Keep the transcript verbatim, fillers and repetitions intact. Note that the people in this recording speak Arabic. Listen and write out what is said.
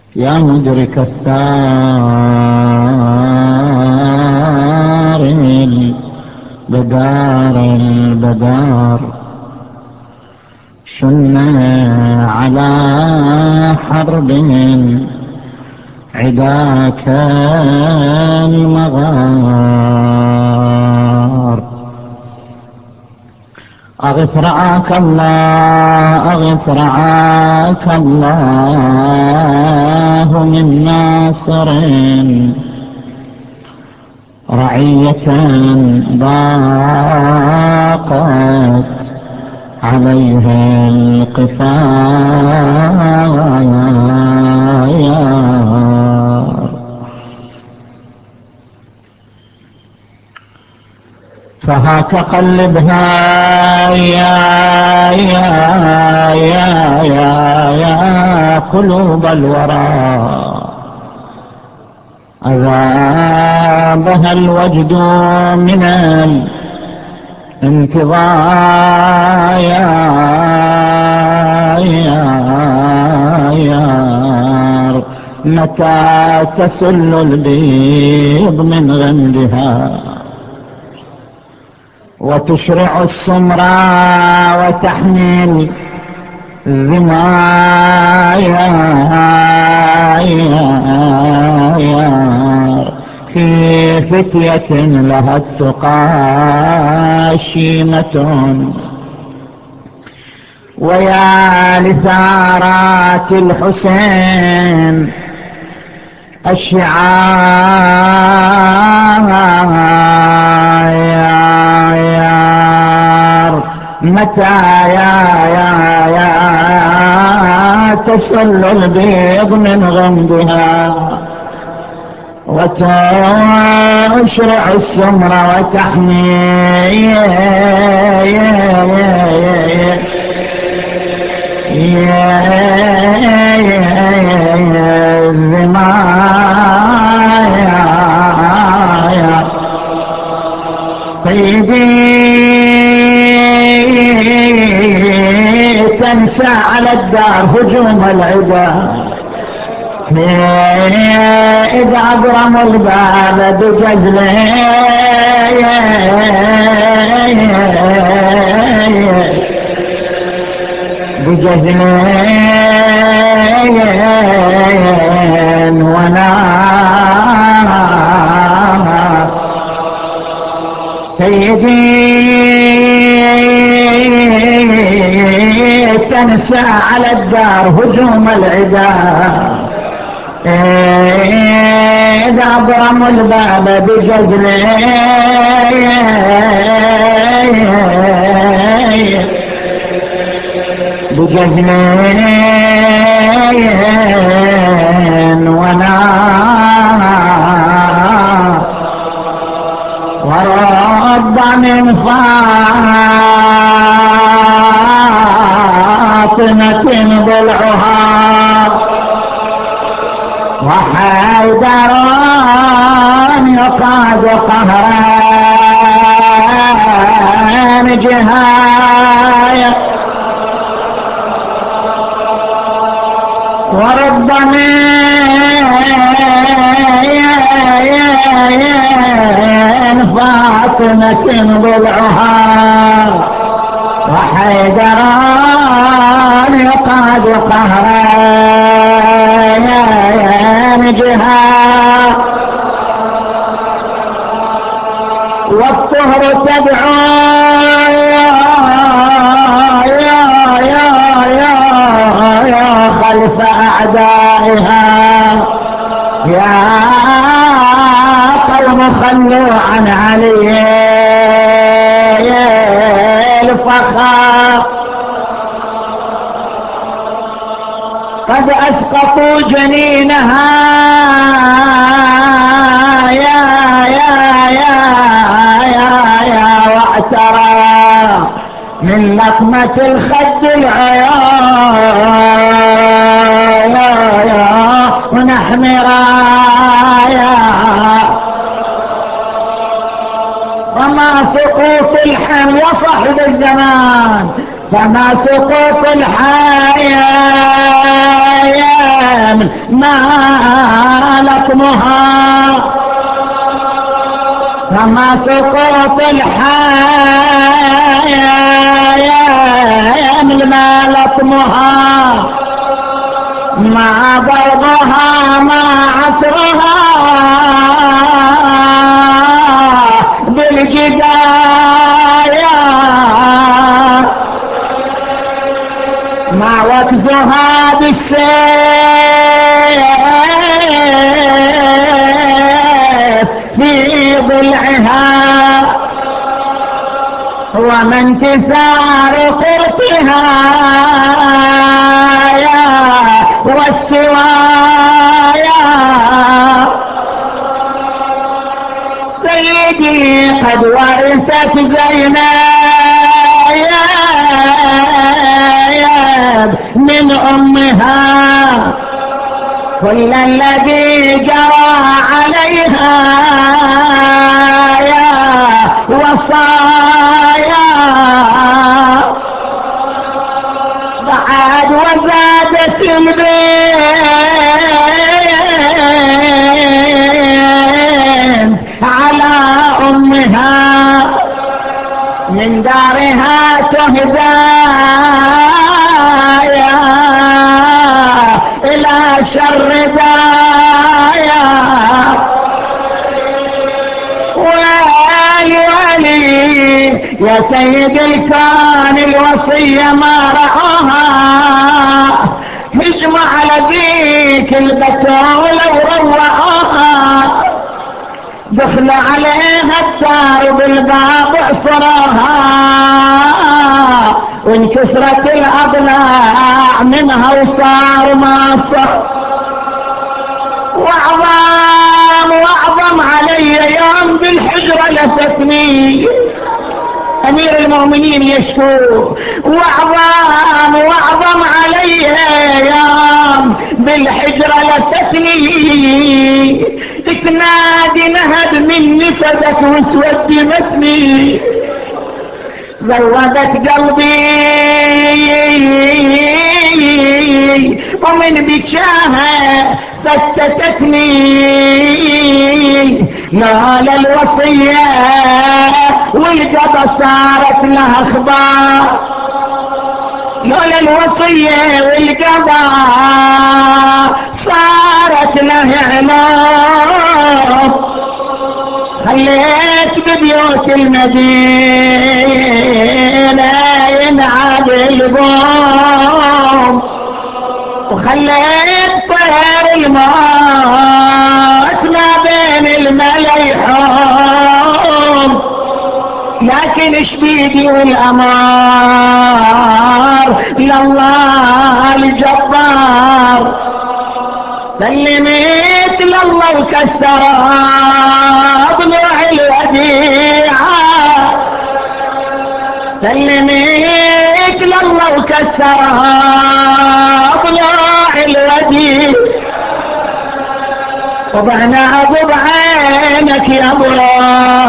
يا مدرك الثار البدار البدار شنا على حرب عداك المغار أغث رعاك الله أغث رعاك الله من ناصر رعية ضاقت عليها القفايا فهاك قلبها يا يا يا يا يا قلوب الورى أذابها الوجد من الانتظار يا يا يا متى تسل البيض من غمدها وتشرع السمراء وتحمل الزمايا في فتية لها التقى شيمة ويا لثارات الحسين الشعار متى يا يا يا تسل البيض من غمدها وتشرع السمر وتحمي الزمايا سيدي تنسى على الدار هجوم العدا إذا أبرموا الباب بجزله بجزلين ونام سيدي تنسى على الدار هجوم العدا إذا أبرموا الباب بجزلين بجزلين ونام ورد من فاطمة ضلعها وحيدر يقاد قهران جهاية ورب من فاطمة ضلعها وحيدران يقاد قهران جها والطهر تدعو يا يا يا يا خلف أعدائها يا قوم خلوا عن علي الفخار قد أسقطوا جنينها يا يا يا يا يا واعترى من لقمة الخد العيان يا يا ونحن رايا وما سقوط الحم يا صاحب الزمان فما سقوط الحياة ما لطمها فما سقوط الحياة ما لطمها ما ضربها ما عصرها بالجدايا ما وكزها بالسيف في ضلعها وما انتصار قرطها والسوايا سيدي قد ورثت زينب من أمها كل الذي جرى عليها يا وصايا بعد وزادت البنت على أمها من دارها تهدى إلى شر دايا ويلي ويلي يا سيد الكون الوصية ما رعاها هجم على ذيك البتولة وروعوها دخل عليها الدار بالباب عصرها وانكسرت الأضلاع منها وصار ما صار وعظام وعظم علي يوم بالحجرة لفتني أمير المؤمنين يشكو وعظام وعظم علي يوم بالحجرة لفتني تنادي نهد مني فدك واسود متني زودت قلبي ومن بكاها فتتتني لولا الوصية والقضى صارت لها اخبار لولا الوصية والقضى صارت لها اعلام خليت ببيوت المدينة ينعاد البوم وخليت طير الموت ما بين المليحون لكن شبيدي والأمار لله الجبار سلمت لله وكسرها ضلوع الوديعة سلمت لله وكسرها ضلوع الوديعة وضعنا ابو بعينك يا ابو